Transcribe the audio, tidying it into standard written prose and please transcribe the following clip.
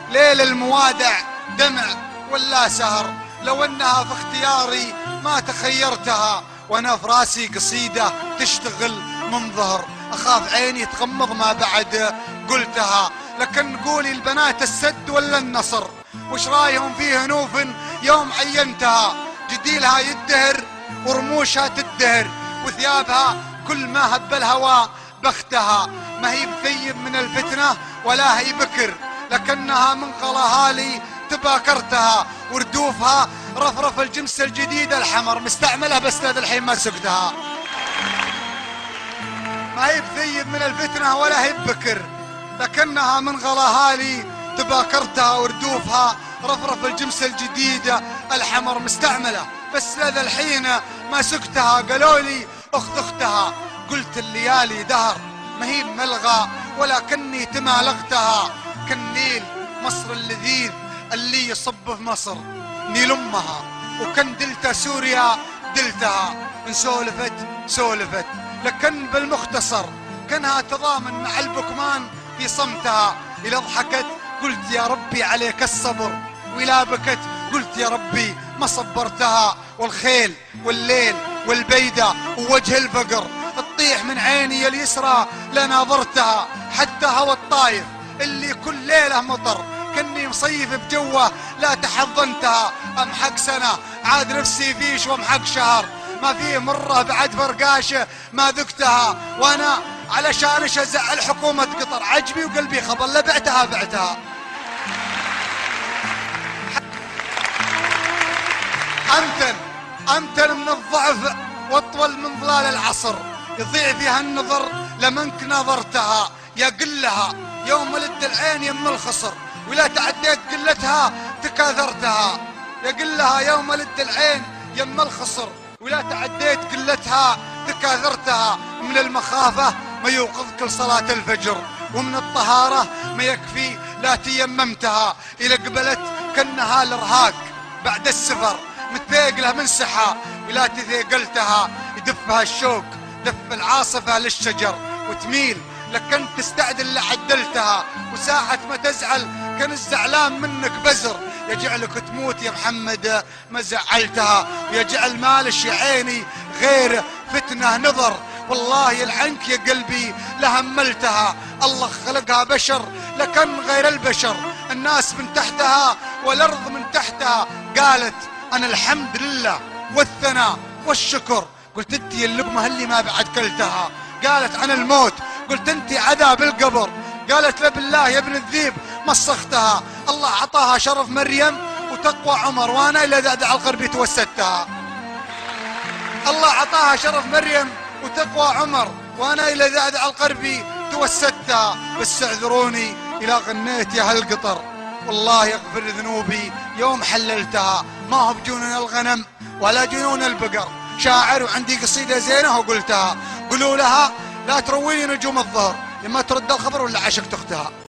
ليل الموادع دمع ولا سهر، لو انها في اختياري ما تخيرتها، وانا في راسي قصيدة تشتغل من ظهر، اخاف عيني تغمض ما بعد قلتها. لكن قولي البنات السد ولا النصر، وش رايهم في هنوف يوم عينتها، جديلها يدهر ورموشها تدهر، وثيابها كل ما هب الهوى بختها، ما هي بثيب من الفتنة ولا هي بكر، لكنها من قلاهالي تباكرتها، وردوفها رفرف الجمس الجديد الحمر، مستعملها بس لذا الحين ما سقتها. ما هي بثيب من الفتنة ولا هي بكر، لكنها من غلاهالي تباكرتها، وردوفها رفرف الجمس الجديد الحمر، مستعملة بس لذا الحين ما سقتها. قالوا لي اخت اختها، قلت الليالي دهر ما هي ملغى، ولكني تمالغتها، كالنيل مصر اللذيذ اللي يصب في مصر، نيل امها، وكن دلتا سوريا دلتها، ان سولفت سولفت، لكن بالمختصر كانها تضامن مع البكمان في صمتها. إذا ضحكت قلت يا ربي عليك الصبر، وإذا بكت قلت يا ربي ما صبرتها. والخيل والليل والبيدة ووجه الفقر تطيح من عيني اليسرى لناظرتها، حتى هوى الطايف اللي كل ليلة مطر كني مصيف بجوه لا تحضنتها. امحق سنة عاد نفسي فيش وامحق شهر، ما فيه مرة بعد فرقاشه ما ذقتها، وانا علشان ازعل حكومة قطر عجبي وقلبي خبر لبعتها بعتها. امتن من الضعف واطول من ظلال العصر، يضيع فيها النظر لمنك نظرتها. يا قلها يوم ولد العين يم الخصر، ولا تعديت قلتها تكاثرتها. يا قلها يوم ولد العين يم الخصر، ولا تعديت قلتها تكاثرتها. من المخافة ما يوقظك لصلاة الفجر، ومن الطهارة ما يكفي لا تيممتها. إذا قبلت كأنها الارهاق بعد السفر، متثقلة من سحا ولا تثقلتها. يدفها الشوق دف العاصفة للشجر، وتميل لكن تستعدل لعدلتها، وساعة ما تزعل كان الزعلان منك بزر. يجعلك تموت يا محمد ما زعلتها، ويجعل مالش يا عيني غير فتنة نظر. والله يلعنك يا قلبي لهملتها، الله خلقها بشر لكن غير البشر، الناس من تحتها والأرض من تحتها. قالت أنا الحمد لله والثناء والشكر، قلت انت اللقمة اللي ما بعد كلتها. قالت عن الموت، قلت انت عذاب القبر. قالت لا بالله يا ابن الذيب مسختها. الله عطاها شرف مريم وتقوى عمر، وانا الى ذا على القرب توسدتها. الله عطاها شرف مريم وتقوى عمر، وانا الى ذا على القرب توسدتها. بس اعذروني الى غنيت يا هالقطر، والله يغفر ذنوبي يوم حللتها. ما هو بجنون الغنم ولا جنون البقر، شاعر وعندي قصيدة زينة وقلتها. قولوا لها لا ترويني نجوم الظهر، لما ترد الخبر ولا عشقت اختها.